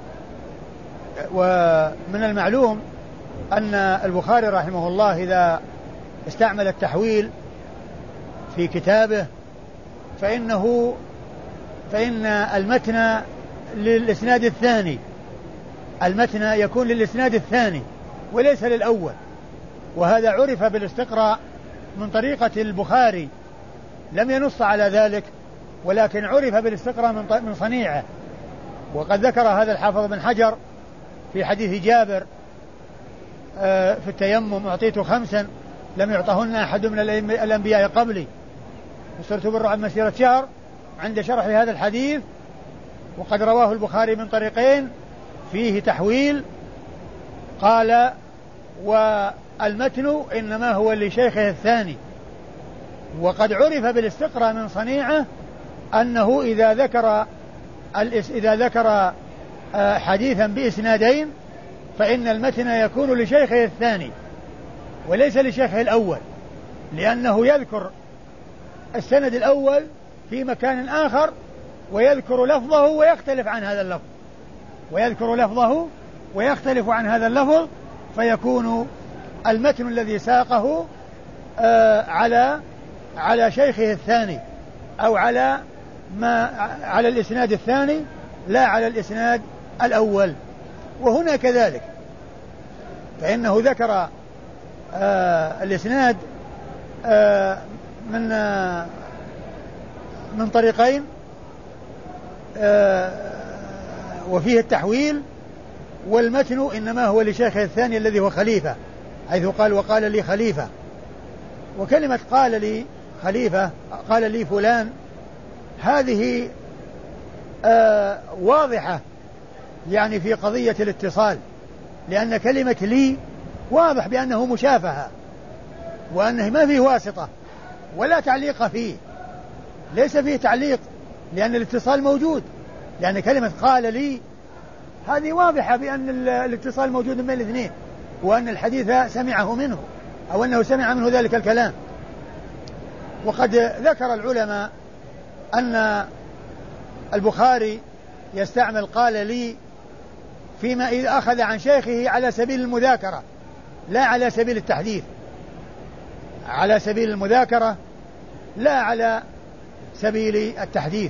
Speaker 2: ومن المعلوم أن البخاري رحمه الله إذا استعمل التحويل في كتابه فإنه فإن المتن للإسناد الثاني، المتن يكون للإسناد الثاني وليس للأول، وهذا عرف بالاستقراء من طريقة البخاري، لم ينص على ذلك ولكن عرف بالاستقراء من صنيعه. وقد ذكر هذا الحافظ بن حجر في حديث جابر في التيمم أعطيت خمسا لم يعطهن أحد من الأنبياء قبلي وصرت بالرعب مسيرة شهر، عند شرح هذا الحديث. وقد رواه البخاري من طريقين فيه تحويل، قال والمتن إنما هو لشيخه الثاني. وقد عرف بالاستقراء من صنيعه أنه إذا ذكر إذا ذكر حديثا بإسنادين فإن المتن يكون لشيخه الثاني وليس لشيخه الأول، لأنه يذكر السند الأول في مكان آخر ويذكر لفظه ويختلف عن هذا اللفظ ويذكر لفظه ويختلف عن هذا اللفظ فيكون المتن الذي ساقه آه على على شيخه الثاني أو على ما على الإسناد الثاني لا على الإسناد الأول. وهنا كذلك، فإنه ذكر آه الإسناد آه من آه من طريقين آه وفيه التحويل، والمتن إنما هو لشيخه الثاني الذي هو خليفة، حيث قال وقال لي خليفة. وكلمة قال لي خليفة، قال لي فلان، هذه آه واضحة يعني في قضية الاتصال، لأن كلمة لي واضح بأنه مشافهة، وأنه ما فيه واسطة ولا تعليق فيه، ليس فيه تعليق لأن الاتصال موجود، لأن كلمة قال لي هذه واضحة بأن الاتصال موجود بين الاثنين، وأن الحديث سمعه منه أو أنه سمع منه ذلك الكلام. وقد ذكر العلماء أن البخاري يستعمل قال لي فيما إذا أخذ عن شيخه على سبيل المذاكرة لا على سبيل التحديث، على سبيل المذاكرة لا على سبيل التحديث.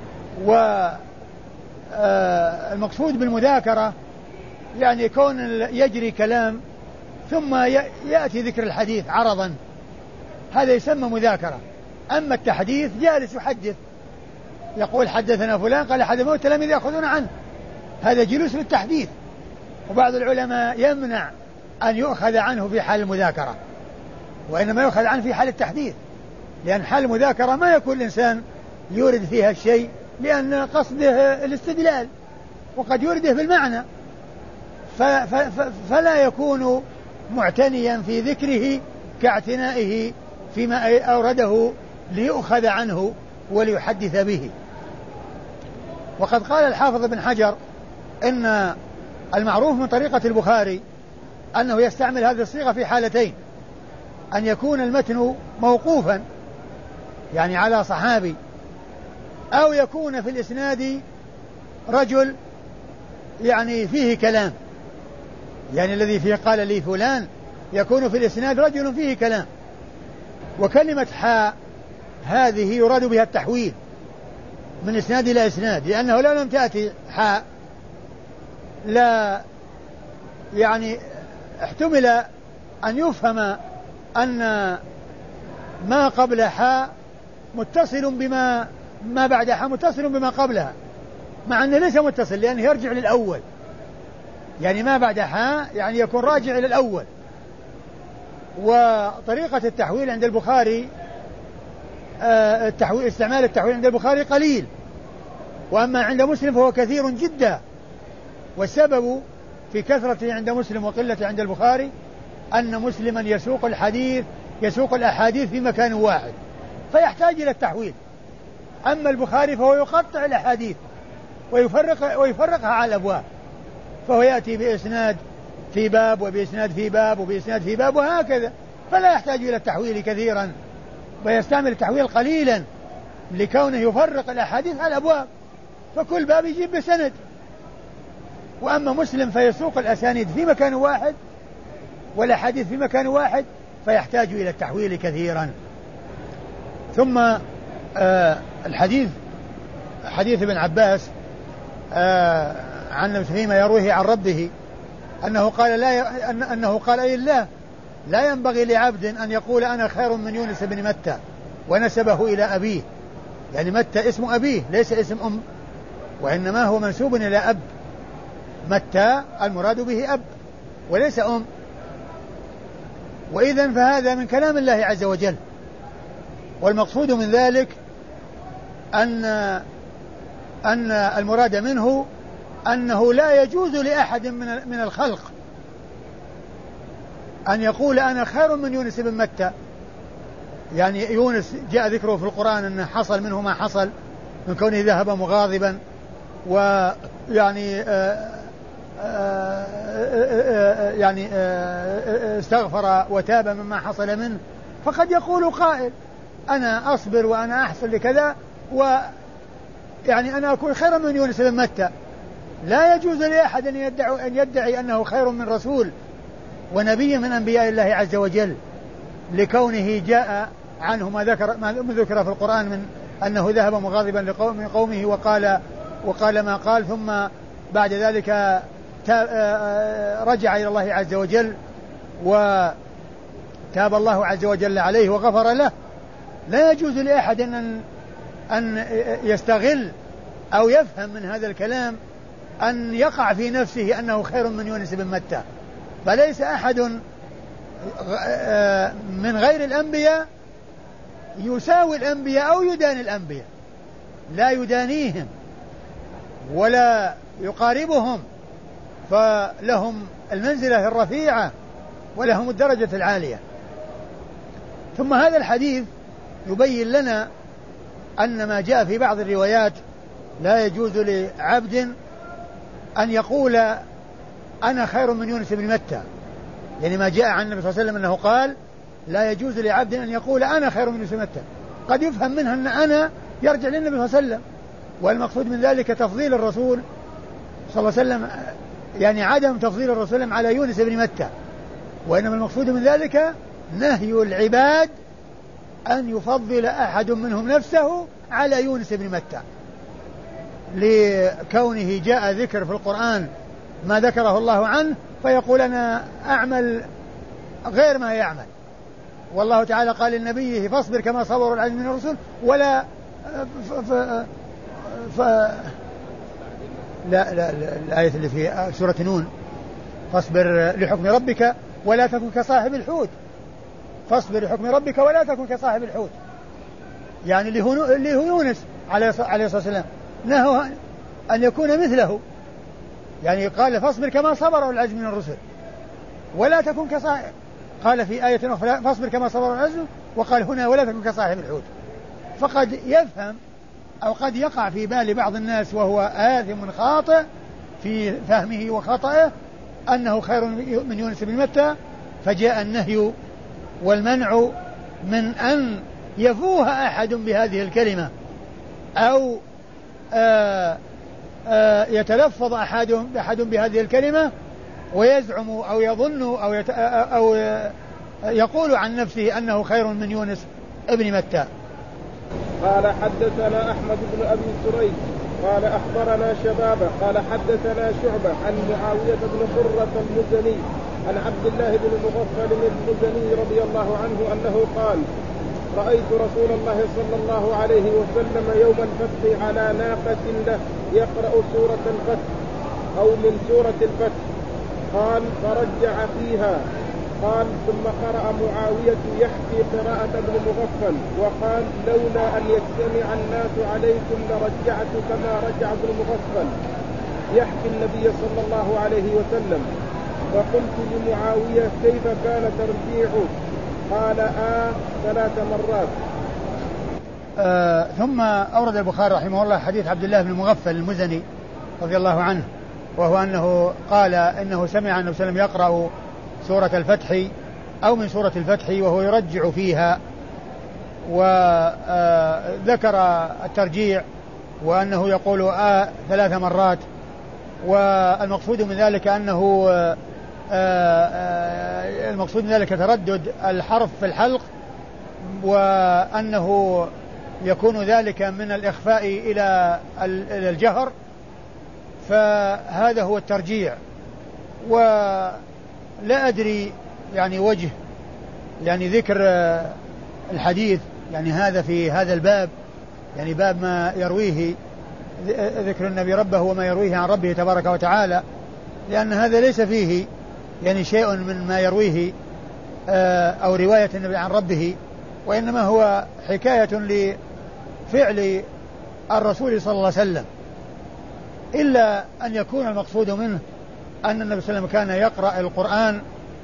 Speaker 2: والمقصود بالمذاكرة يعني كون يجري كلام ثم يأتي ذكر الحديث عرضا، هذا يسمى مذاكرة. أما التحديث جالس يحدث، يقول حدثنا فلان قال حدثنا التلاميذ يأخذون عنه، هذا جلوس للتحديث. وبعض العلماء يمنع أن يؤخذ عنه في حال المذاكرة، وإنما يؤخذ عنه في حال التحديث، لأن حال المذاكرة ما يكون الإنسان يورد فيها الشيء لأن قصده الاستدلال، وقد يورده بالمعنى، فلا يكون معتنيا في ذكره كاعتنائه فيما أورده ليؤخذ عنه وليحدث به. وقد قال الحافظ بن حجر إن المعروف من طريقة البخاري أنه يستعمل هذه الصيغة في حالتين: أن يكون المتن موقوفا يعني على صحابي، أو يكون في الإسناد رجل يعني فيه كلام، يعني الذي فيه قال لي فلان يكون في الإسناد رجل فيه كلام. وكلمة حاء هذه يراد بها التحويل من إسناد إلى إسناد، لأنه لو لم تأتي حاء لا يعني احتمل أن يفهم أن ما قبل حاء متصل بما ما بعد حاء متصل بما قبلها، مع أنه ليس متصل لأنه يرجع للأول، يعني ما بعد حاء يعني يكون راجع إلى الأول. وطريقة التحويل عند البخاري آه التحويل استعمال التحويل عند البخاري قليل، وأما عند مسلم فهو كثير جدا. والسبب في كثرته عند مسلم وقلة عند البخاري أن مسلما يسوق الحديث يسوق الأحاديث في مكان واحد فيحتاج إلى التحويل، أما البخاري فهو يقطع الأحاديث ويفرق ويفرقها على الأبواب، فهو يأتي بإسناد في باب وبإسناد في باب وبإسناد في باب وهكذا، فلا يحتاج إلى التحويل كثيرا، ويستعمل التحويل قليلا لكونه يفرق الأحاديث على الأبواب، فكل باب يجيب بسند. وأما مسلم فيسوق الأسانيد في مكان واحد والأحاديث في مكان واحد، فيحتاج إلى التحويل كثيرا. ثم آه الحديث حديث ابن عباس آه عن فيما يرويه عن ربه أنه قال لا ي... أنه قال أي الله لا ينبغي لعبد أن يقول أنا خير من يونس بن متى، ونسبه إلى أبيه، يعني متى اسم أبيه ليس اسم أم، وإنما هو منسوب إلى أب، متى المراد به أب وليس أم. وإذن فهذا من كلام الله عز وجل، والمقصود من ذلك أن أن المراد منه أنه لا يجوز لأحد من من الخلق أن يقول أنا خير من يونس بن متى، يعني يونس جاء ذكره في القرآن أنه حصل منه ما حصل من كونه ذهب مغاضبا ويعني آآ آآ يعني آآ استغفر وتاب مما حصل منه، فقد يقول قائل أنا أصبر وأنا أحصل لكذا ويعني أنا أكون خيرا من يونس بن متى. لا يجوز لأحد أن يدعي, أن يدعي أنه خير من رسول ونبي من أنبياء الله عز وجل لكونه جاء عنه ما ذكر, ما ذكر في القرآن من أنه ذهب مغاضبا لقوم من قومه وقال وقال ما قال، ثم بعد ذلك رجع إلى الله عز وجل وتاب الله عز وجل عليه وغفر له. لا يجوز لأحد أن أن يستغل أو يفهم من هذا الكلام أن يقع في نفسه أنه خير من يونس بن متى. فليس أحد من غير الأنبياء يساوي الأنبياء أو يداني الأنبياء، لا يدانيهم ولا يقاربهم، فلهم المنزلة الرفيعة ولهم الدرجة العالية. ثم هذا الحديث يبين لنا أن ما جاء في بعض الروايات لا يجوز لعبد أن يقول أنا خير من يونس بن متى، يعني ما جاء عن النبي صلى الله عليه وسلم أنه قال لا يجوز لعبد أن يقول أنا خير من يونس بن متى. قد يفهم منها أن أنا يرجع للنبي صلى الله عليه وسلم، والمقصود من ذلك تفضيل الرسول صلى الله عليه وسلم، يعني عدم تفضيل الرسول على يونس بن متى، وإنما المقصود من ذلك نهي العباد أن يفضل أحد منهم نفسه على يونس بن متى، لكونه جاء ذكر في القرآن ما ذكره الله عنه فيقول أنا أعمل غير ما يعمل. والله تعالى قال لنبيه فاصبر كما صبر العزم من الرسل ولا ف... ف... ف... لا, لا, لا الآية اللي في سورة نون فاصبر لحكم ربك ولا تكن كصاحب الحوت، فاصبر لحكم ربك ولا تكن كصاحب الحوت، يعني اللي هو يونس عليه الصلاة والسلام نهى أن يكون مثله، يعني قال فاصبر كما صبر العزم من الرسل ولا تكن كصاحب، قال في آية أخرى فاصبر كما صبر العزم، وقال هنا ولا تكن كصاحب الحوت. فقد يفهم أو قد يقع في بال بعض الناس وهو آثم خاطئ في فهمه وخطئه أنه خير من يونس بن متى، فجاء النهي والمنع من أن يفوه أحد بهذه الكلمة أو آآ آآ يتلفظ أحد أحد بهذه الكلمة ويزعم أو يظن أو, يت أو يقول عن نفسه أنه خير من يونس ابن متى.
Speaker 1: قال حدثنا أحمد بن أبي سريج قال أخبرنا شبابة قال حدثنا شعبة عن معاوية بن قرة المزني عن عبد الله بن مغفل المزني رضي الله عنه أنه قال رأيت رسول الله صلى الله عليه وسلم يوم الفتح على ناقة له يقرأ سورة الفتح أو من سورة الفتح، قال فرجع فيها، قال ثم قرأ معاوية يحكي قراءة ابن مغفل وقال لولا أن يجتمع الناس عليكم لرجعت كما رجع ابن مغفل يحكي النبي صلى الله عليه وسلم، فقلت لمعاوية كيف كان ترجيعه؟ قال آه ثلاث مرات.
Speaker 2: آه ثم أورد البخاري رحمه الله حديث عبد الله بن مغفل المزني رضي الله عنه، وهو أنه قال إنه سمع النبي صلى الله عليه وسلم يقرأ سورة الفتح أو من سورة الفتح وهو يرجع فيها، وذكر الترجيع وأنه يقول آه ثلاث مرات، والمقصود من ذلك أنه المقصود من ذلك تردد الحرف في الحلق، وأنه يكون ذلك من الإخفاء إلى الجهر، فهذا هو الترجيع. ولا أدري يعني وجه يعني ذكر الحديث يعني هذا في هذا الباب، يعني باب ما يرويه ذكر النبي ربه وما يرويه عن ربه تبارك وتعالى، لأن هذا ليس فيه يعني شيء من ما يرويه أو رواية النبي عن ربه، وإنما هو حكاية لفعل الرسول صلى الله عليه وسلم، إلا أن يكون المقصود منه أن النبي صلى الله عليه وسلم كان يقرأ القرآن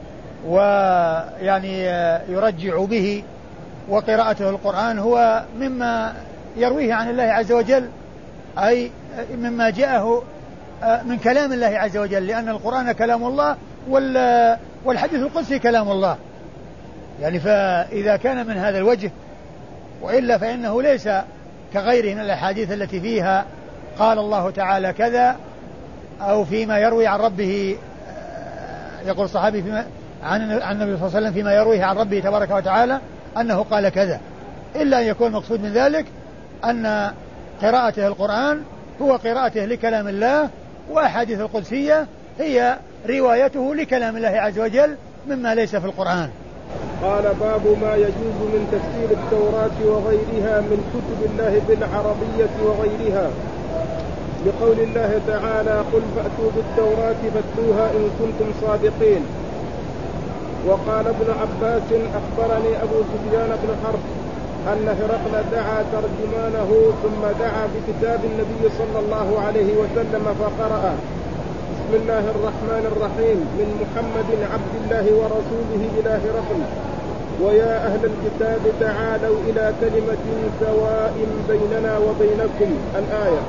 Speaker 2: ويعني يرجع به، وقراءته القرآن هو مما يرويه عن الله عز وجل، أي مما جاءه من كلام الله عز وجل، لأن القرآن كلام الله والحديث القدسي كلام الله، يعني فإذا كان من هذا الوجه، وإلا فإنه ليس كغيره من الأحاديث التي فيها قال الله تعالى كذا، أو فيما يروي عن ربه، يقول الصحابي فيما عن النبي صلى الله عليه وسلم فيما يرويه عن ربه تبارك وتعالى أنه قال كذا، إلا أن يكون المقصود من ذلك أن قراءته القرآن هو قراءته لكلام الله، وأحاديث القدسية هي روايته لكلام الله عز وجل مما ليس في القرآن.
Speaker 1: قال باب ما يجوز من تفسير التوراة وغيرها من كتب الله بالعربية وغيرها، بقول الله تعالى قل فأتوا بالتوراة فاتلوها إن كنتم صادقين. وقال ابن عباس أخبرني أبو سفيان بن حرب أن هرقل دعا ترجمانه ثم دعا بكتاب النبي صلى الله عليه وسلم فقرأ بسم الله الرحمن الرحيم من محمد عبد الله ورسوله إلى هرقل ويا أهل الكتاب تعالوا إلى كلمة سواء بيننا وبينكم الآية.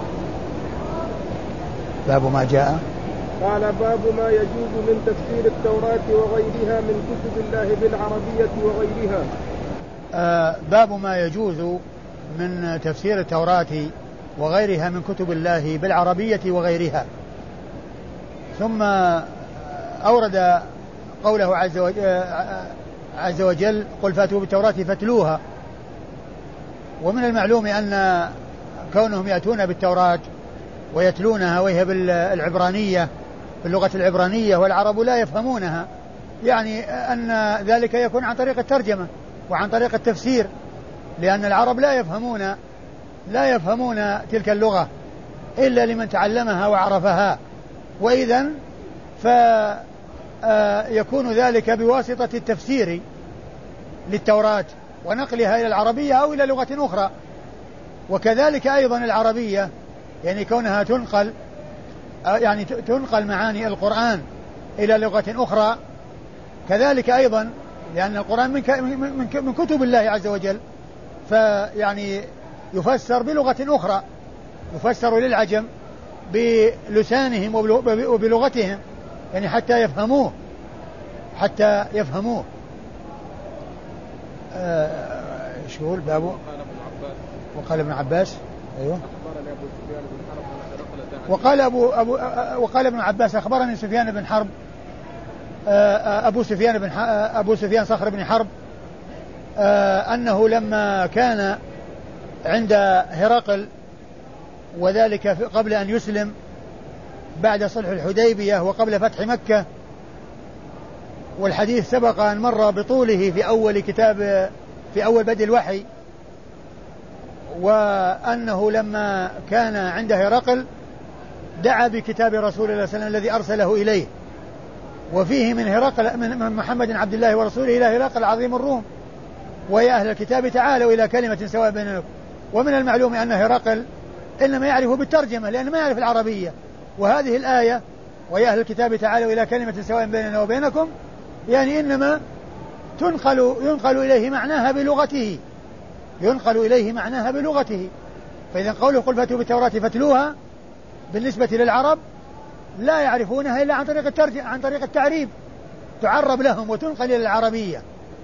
Speaker 2: باب ما جاء
Speaker 1: قال باب ما يجوز من تفسير التوراة وغيرها من كتب الله بالعربية وغيرها.
Speaker 2: آه باب ما يجوز من تفسير التوراة وغيرها من كتب الله بالعربية وغيرها. ثم أورد قوله عز وجل, عز وجل قل فاتوا بالتوراة فاتلوها. ومن المعلوم أن كونهم يأتون بالتوراة ويتلونها وهي بالعبرانية باللغة العبرانية والعرب لا يفهمونها، يعني أن ذلك يكون عن طريق الترجمة وعن طريق التفسير، لأن العرب لا يفهمون لا يفهمون تلك اللغة إلا لمن تعلمها وعرفها، وإذن فيكون ذلك بواسطة التفسير للتوراة ونقلها إلى العربية أو إلى لغة أخرى. وكذلك أيضا العربية يعني كونها تنقل يعني تنقل معاني القرآن إلى لغة أخرى، كذلك أيضا لأن القرآن من من كتب الله عز وجل، فيعني يفسر بلغة أخرى، يفسر للعجم بلسانهم وبلغتهم يعني حتى يفهموه حتى يفهموه. ايش يقول بابه؟ وقال ابن عباس ايوه وقال ابو ابو وقال ابن عباس اخبرني سفيان بن حرب ابو سفيان بن ابو سفيان صخر بن حرب انه لما كان عند هرقل وذلك قبل ان يسلم بعد صلح الحديبية وقبل فتح مكة، والحديث سبق أن مر بطوله في أول كتاب في أول بدء الوحي، وأنه لما كان عند هرقل دعا بكتاب رسول الله صلى الله عليه وسلم الذي أرسله إليه، وفيه من هرقل من محمد عبد الله ورسوله إلى هرقل عظيم الروم ويا أهل الكتاب تعالوا إلى كلمة سواء بيننا. ومن المعلوم أن هرقل إنما يعرفه بالترجمة لأنه ما يعرف العربية، وهذه الآية ويا أهل الكتاب تعالوا إلى كلمة سواء بيننا وبينكم يعني إنما تنقل ينقل إليه معناها بلغته ينقل إليه معناها بلغته. فإذا قوله قل فاتوا بالتوراة فاتلوها بالنسبة للعرب لا يعرفونها إلا عن طريق الترجمة عن طريق التعريب، تعرب لهم وتنقل إلى العربية.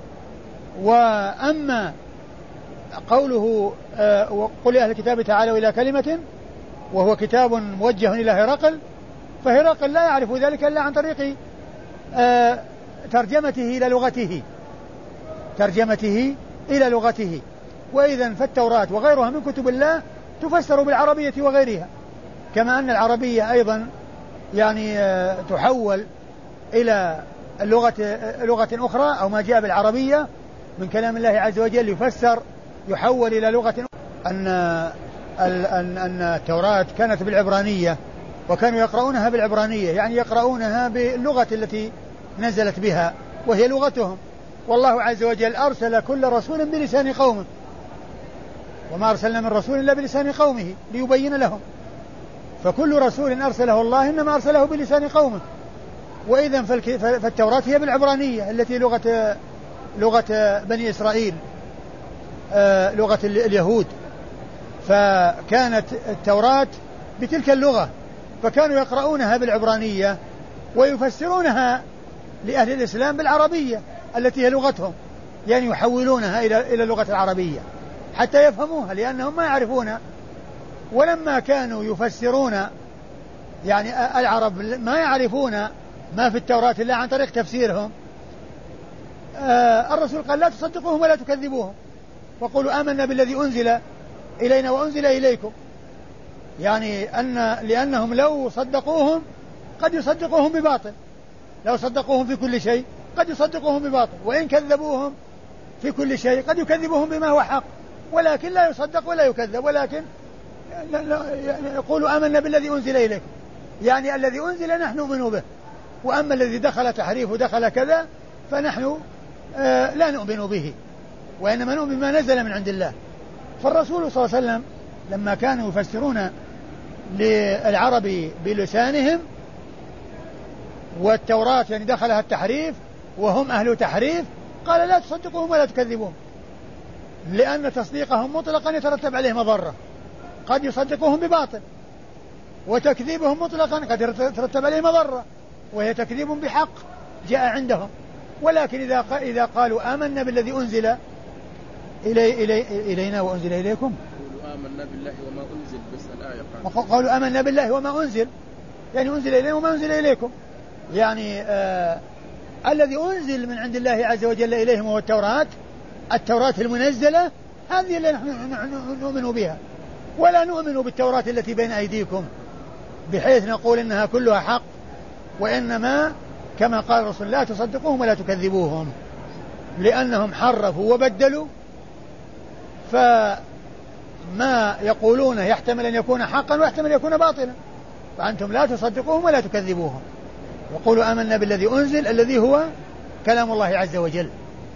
Speaker 2: وأما قوله آه وقل يا أهل الكتاب تعالوا إلى كلمة وهو كتاب موجه إلى هرقل، فهرقل لا يعرف ذلك إلا عن طريق آه ترجمته إلى لغته ترجمته إلى لغته. وإذن فالتوراة وغيرها من كتب الله تفسر بالعربية وغيرها، كما أن العربية أيضا يعني آه تحول إلى اللغة آه لغة أخرى، أو ما جاء بالعربية من كلام الله عز وجل يفسر يحول إلى لغة أخرى. أن أن أن التوراة كانت بالعبرانية وكانوا يقرؤونها بالعبرانية، يعني يقرؤونها باللغة التي نزلت بها وهي لغتهم. والله عز وجل أرسل كل رسول بلسان قومه، وما أرسلنا من رسول إلا بلسان قومه ليبين لهم، فكل رسول أرسله الله إنما أرسله بلسان قومه. وإذن فالتوراة هي بالعبرانية التي لغة لغة بني إسرائيل آه لغة اليهود، فكانت التوراة بتلك اللغة، فكانوا يقرؤونها بالعبرانية ويفسرونها لأهل الإسلام بالعربية التي هي لغتهم، يعني يحولونها إلى إلى اللغة العربية حتى يفهموها، لأنهم ما يعرفون. ولما كانوا يفسرون يعني العرب ما يعرفون ما في التوراة إلا عن طريق تفسيرهم، آه الرسول قال لا تصدقوهم ولا تكذبوهم وقولوا آمنا بالذي أنزل إلينا وأنزل إليكم، يعني أن لأنهم لو صدقوهم قد يصدقوهم بباطل، لو صدقوهم في كل شيء قد يصدقوهم بباطل، وإن كذبوهم في كل شيء قد يكذبوهم بما هو حق، ولكن لا يصدق ولا يكذب، ولكن يقولوا آمنا بالذي أنزل إليكم، يعني الذي أنزل نحن نؤمن به، وأما الذي دخل تحريف ودخل كذا فنحن آه لا نؤمن به، وإنما نؤمن بما نزل من عند الله. فالرسول صلى الله عليه وسلم لما كانوا يفسرون للعرب بلسانهم، والتوراة يعني دخلها التحريف وهم أهل تحريف، قال لا تصدقوهم ولا تكذبوهم، لأن تصديقهم مطلقا يترتب عليه مضرة، قد يصدقوهم بباطل، وتكذيبهم مطلقا قد يترتب عليه مضرة، وهي تكذيب بحق جاء عندهم. ولكن إذا إذا قالوا آمنا بالذي أنزل إلي إلي إلينا وأنزل إليكم،
Speaker 1: قالوا آمنا بالله وما أنزل، بس الآية قال
Speaker 2: قالوا آمنا بالله وما أنزل، يعني أنزل إلينا وما أنزل إليكم، يعني آه الذي أنزل من عند الله عز وجل إليهم هو التوراة، التوراة المنزلة هذه اللي نحن نؤمن بها، ولا نؤمن بالتوراة التي بين أيديكم بحيث نقول إنها كلها حق، وإنما كما قال الرسول لا تصدقوهم ولا تكذبوهم، لأنهم حرفوا وبدلوا، فما يقولونه يحتمل أن يكون حقا ويحتمل أن يكون باطلا، فأنتم لا تصدقوهم ولا تكذبوهم، وقولوا آمنا بالذي أنزل الذي هو كلام الله عز وجل،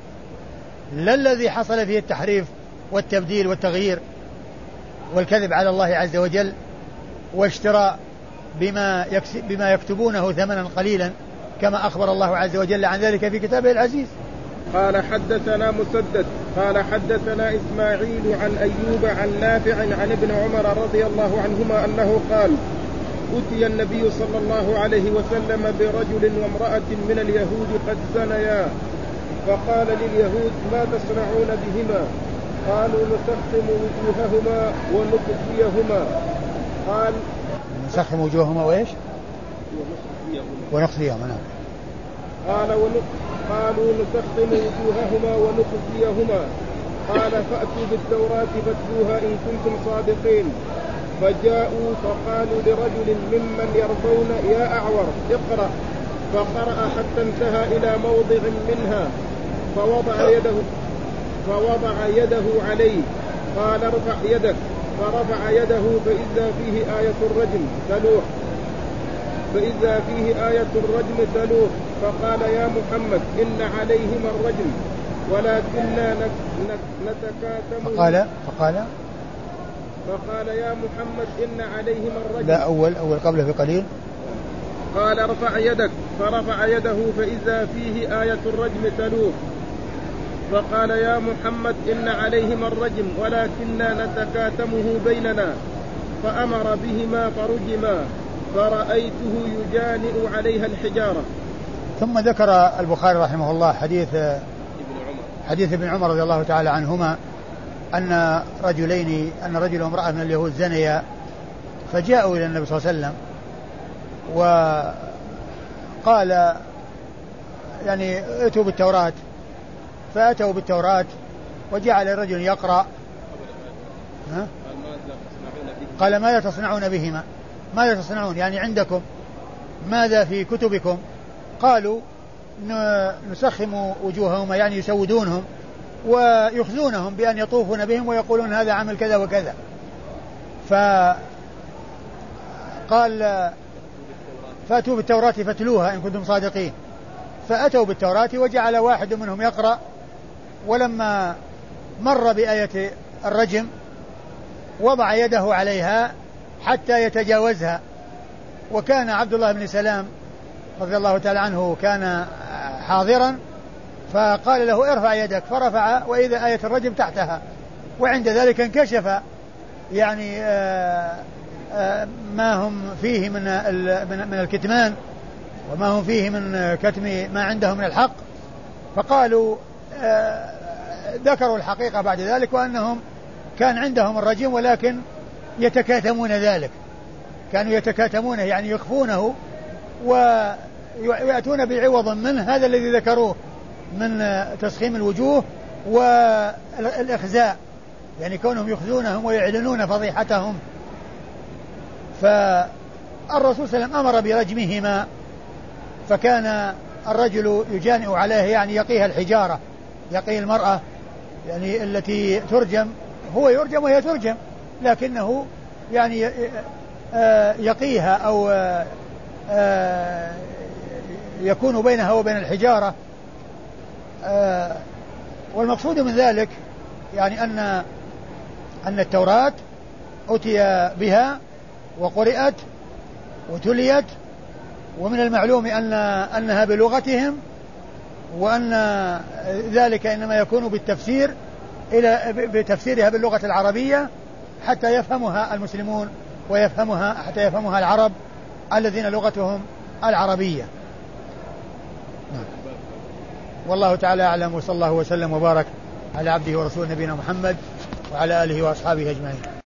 Speaker 2: لا الذي حصل فيه التحريف والتبديل والتغيير والكذب على الله عز وجل واشتراء بما, بما يكتبونه ثمنا قليلا، كما أخبر الله عز وجل عن ذلك في كتابه العزيز.
Speaker 1: قال حدثنا مسدد قال حدثنا إسماعيل عن أيوب عن نافع عن ابن عمر رضي الله عنهما أنه قال أتي النبي صلى الله عليه وسلم برجل وامرأة من اليهود قد زنيا، فقال لليهود ما تصنعون بهما؟ قالوا نسخم وجوههما ونخزيهما. قال
Speaker 2: نسخم وجوههما وإيش؟ ونخزيهما. نعم.
Speaker 1: قال ونخ... قالوا نسخم وجوههما ونخزيهما. قال فأتوا بالتوراة فاتلوها إن كنتم صادقين. فجاءوا فقالوا لرجل ممن يرضون يا أعور اقرأ، فقرأ حتى انتهى إلى موضع منها فوضع يده فوضع يده عليه، قال ارفع يدك، فرفع يده فإذا فيه آية الرجم تلوح فإذا فيه آية الرجم تلوح فقال يا محمد إن عليهما الرجم ولكننا نتكاتم.
Speaker 2: فقال فقال
Speaker 1: فقال يا محمد إن عليهما الرجم.
Speaker 2: لا أول أول قبله بقليل.
Speaker 1: قال ارفع يدك، فرفع يده فإذا فيه آية الرجم تلوح فقال يا محمد إن عليهما الرجم ولكننا نتكاتمه بيننا، فأمر بهما فرجما فرأيته يجانئ عليها الحجارة.
Speaker 2: ثم ذكر البخاري رحمه الله حديث حديث ابن عمر رضي الله تعالى عنهما أن رجلين أن رجل وامرأة من اليهود زنيا، فجاءوا إلى النبي صلى الله عليه وسلم وقال يعني ائتوا بالتوراة، فأتوا بالتوراة وجعل الرجل يقرأ. ها؟ قال ماذا تصنعون بهما؟ ماذا تصنعون يعني عندكم؟ ماذا في كتبكم؟ قالوا نسخم وجوههم، يعني يسودونهم ويخزونهم بأن يطوفون بهم ويقولون هذا عمل كذا وكذا. فقال فأتوا بالتوراة فتلوها إن كنتم صادقين. فأتوا بالتوراة وجعل واحد منهم يقرأ، ولما مر بآية الرجم وضع يده عليها حتى يتجاوزها، وكان عبد الله بن سلام رضي الله تعالى عنه كان حاضرا، فقال له ارفع يدك، فرفع وإذا آية الرجم تحتها، وعند ذلك انكشف يعني آآ آآ ما هم فيه من من الكتمان وما هم فيه من كتم ما عندهم من الحق. فقالوا ذكروا الحقيقة بعد ذلك، وأنهم كان عندهم الرجم ولكن يتكاتمون ذلك، كانوا يتكاتمونه يعني يخفونه ويأتون بعوض منه، هذا الذي ذكروه من تسخيم الوجوه والإخزاء يعني كونهم يخزونهم ويعلنون فضيحتهم. فالرسول صلى الله عليه وسلم أمر برجمهما، فكان الرجل يجانئ عليه يعني يقيها الحجارة، يقي المرأة يعني التي ترجم، هو يرجم وهي ترجم، لكنه يعني يقيها أو يكون بينها وبين الحجارة. والمقصود من ذلك يعني أن أن التوراة أتي بها وقرئت وتليت، ومن المعلوم أن أنها بلغتهم، وأن ذلك إنما يكون بالتفسير إلى بتفسيرها باللغة العربية حتى يفهمها المسلمون ويفهمها حتى يفهمها العرب الذين لغتهم العربية. والله تعالى أعلم، وصلى الله وسلم وبارك على عبده ورسوله نبينا محمد وعلى آله وأصحابه أجمعين.